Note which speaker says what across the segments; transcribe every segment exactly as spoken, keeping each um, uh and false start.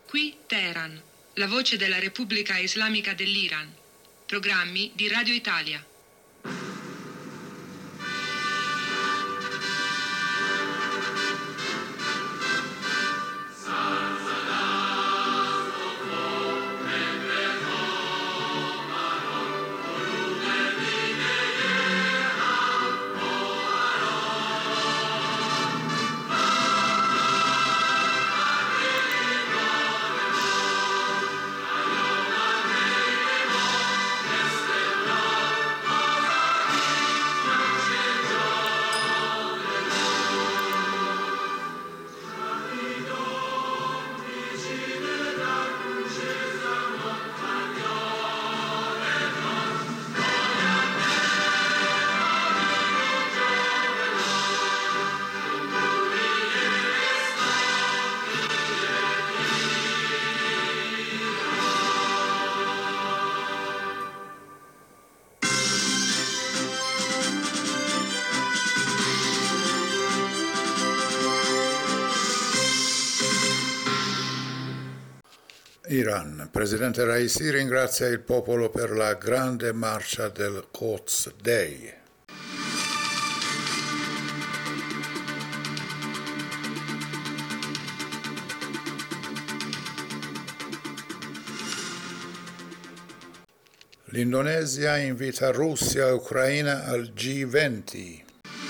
Speaker 1: Qui Teheran, la voce della Repubblica Islamica dell'Iran. Programmi di Radio Italia.
Speaker 2: Iran. Presidente Raisi ringrazia il popolo per la grande marcia del Quds Day. L'Indonesia invita Russia e Ucraina al G venti.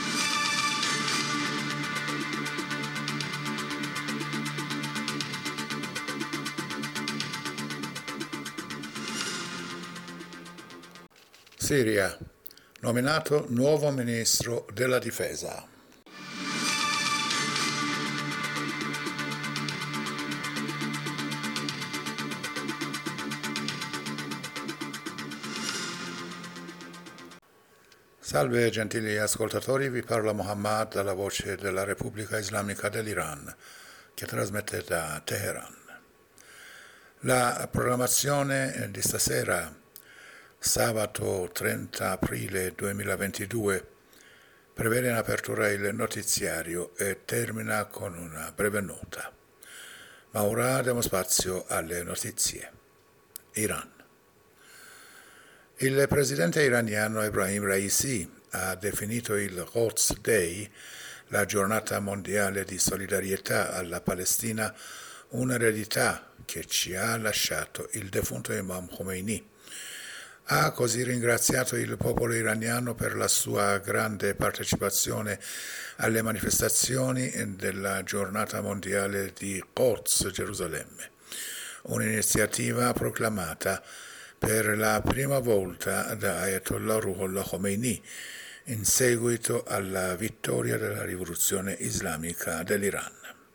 Speaker 2: Siria, nominato nuovo ministro della difesa. Salve gentili ascoltatori, vi parla Mohammad dalla voce della Repubblica Islamica dell'Iran, che trasmette da Teheran. La programmazione di stasera, sabato trenta aprile duemilaventidue, prevede in apertura il notiziario e termina con una breve nota. Ma ora diamo spazio alle notizie. Iran. Il presidente iraniano Ebrahim Raisi ha definito il Quds Day, la giornata mondiale di solidarietà alla Palestina, un'eredità che ci ha lasciato il defunto Imam Khomeini. Ha così ringraziato il popolo iraniano per la sua grande partecipazione alle manifestazioni della giornata mondiale di Quds, Gerusalemme, un'iniziativa proclamata per la prima volta da Ayatollah Ruhollah Khomeini in seguito alla vittoria della rivoluzione islamica dell'Iran.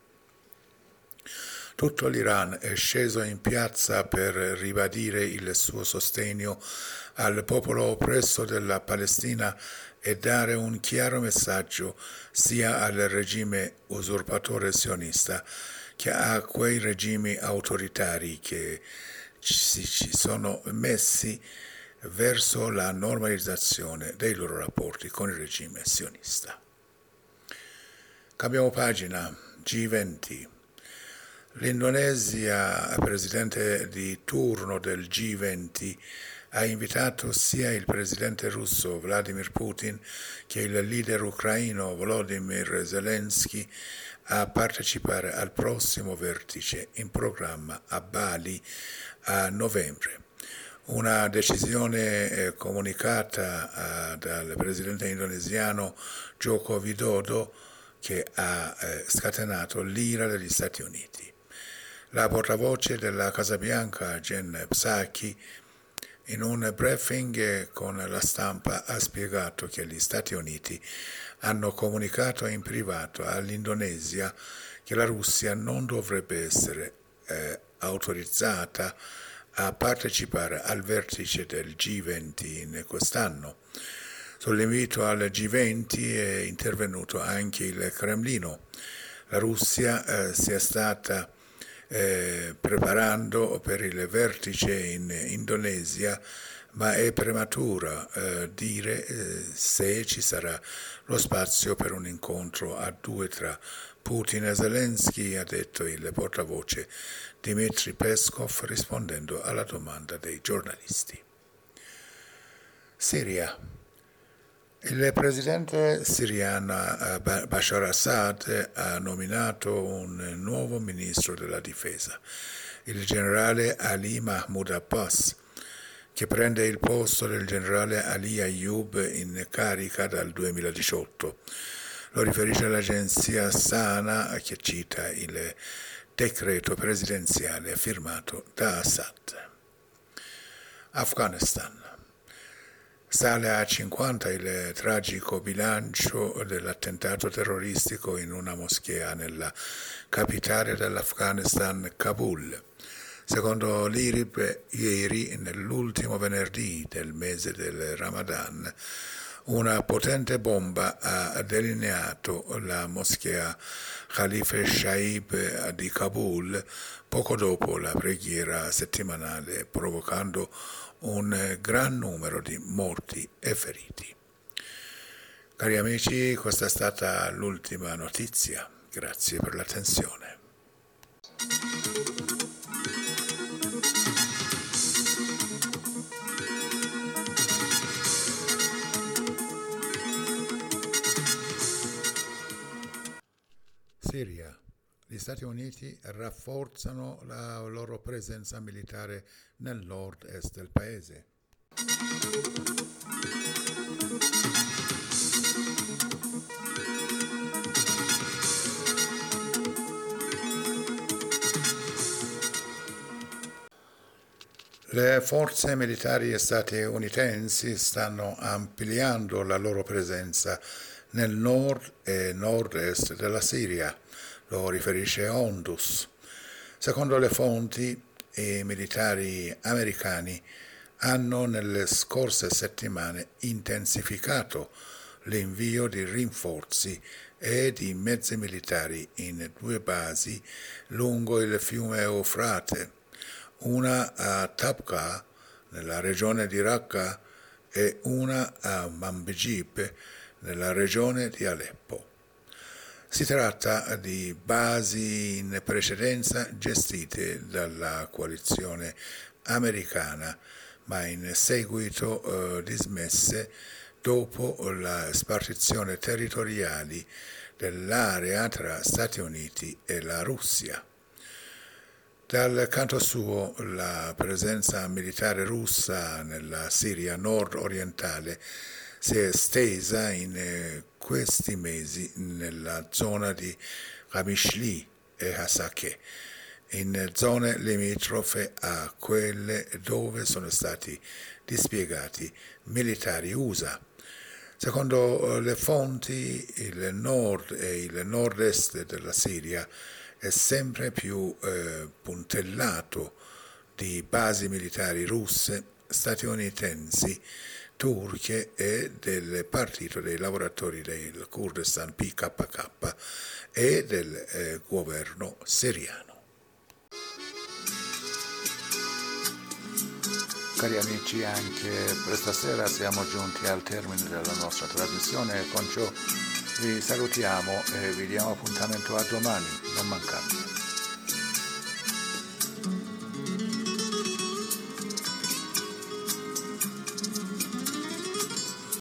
Speaker 2: Tutto l'Iran è sceso in piazza per ribadire il suo sostegno al popolo oppresso della Palestina e dare un chiaro messaggio sia al regime usurpatore sionista che a quei regimi autoritari che ci, ci sono messi verso la normalizzazione dei loro rapporti con il regime sionista. Cambiamo pagina. G venti. L'Indonesia, presidente di turno del G venti, ha invitato sia il presidente russo Vladimir Putin che il leader ucraino Volodymyr Zelensky a partecipare al prossimo vertice in programma a Bali a novembre. Una decisione eh, comunicata eh, dal presidente indonesiano Joko Widodo che ha eh, scatenato l'ira degli Stati Uniti. La portavoce della Casa Bianca, Jen Psaki, in un briefing con la stampa ha spiegato che gli Stati Uniti hanno comunicato in privato all'Indonesia che la Russia non dovrebbe essere eh, autorizzata a partecipare al vertice del G venti in quest'anno. Sull'invito al G venti è intervenuto anche il Cremlino. La Russia eh, sia stata Eh, preparando per il vertice in Indonesia, ma è prematuro eh, dire eh, se ci sarà lo spazio per un incontro a due tra Putin e Zelensky, ha detto il portavoce Dmitry Peskov rispondendo alla domanda dei giornalisti. Siria. Il presidente siriano Bashar Assad ha nominato un nuovo ministro della difesa, il generale Ali Mahmoud Abbas, che prende il posto del generale Ali Ayoub in carica dal duemiladiciotto. Lo riferisce l'agenzia Sana, che cita il decreto presidenziale firmato da Assad. Afghanistan. Sale a cinquanta il tragico bilancio dell'attentato terroristico in una moschea nella capitale dell'Afghanistan, Kabul. Secondo l'I R I B, ieri, nell'ultimo venerdì del mese del Ramadan, una potente bomba ha delineato la moschea Khalifa Shaib di Kabul poco dopo la preghiera settimanale, provocando un gran numero di morti e feriti. Cari amici, questa è stata l'ultima notizia. Grazie per l'attenzione. Siria. Gli Stati Uniti rafforzano la loro presenza militare nel nord-est del paese. Le forze militari statunitensi stanno ampliando la loro presenza nel nord e nord-est della Siria, lo riferisce Ondus. Secondo le fonti, i militari americani hanno nelle scorse settimane intensificato l'invio di rinforzi e di mezzi militari in due basi lungo il fiume Eufrate, una a Tabqa, nella regione di Raqqa, e una a Manbijib, nella regione di Aleppo. Si tratta di basi in precedenza gestite dalla coalizione americana, ma in seguito eh, dismesse dopo la spartizione territoriali dell'area tra Stati Uniti e la Russia. Dal canto suo, la presenza militare russa nella Siria nord-orientale si è estesa in questi mesi nella zona di Qamishli e Hasakeh, in zone limitrofe a quelle dove sono stati dispiegati militari U S A. Secondo le fonti, il nord e il nord-est della Siria è sempre più eh, puntellato di basi militari russe, statunitensi, turche e del Partito dei Lavoratori del Kurdistan P K K e del eh, governo siriano. Cari amici, anche per stasera siamo giunti al termine della nostra trasmissione. Con ciò vi salutiamo e vi diamo appuntamento a domani, non mancate.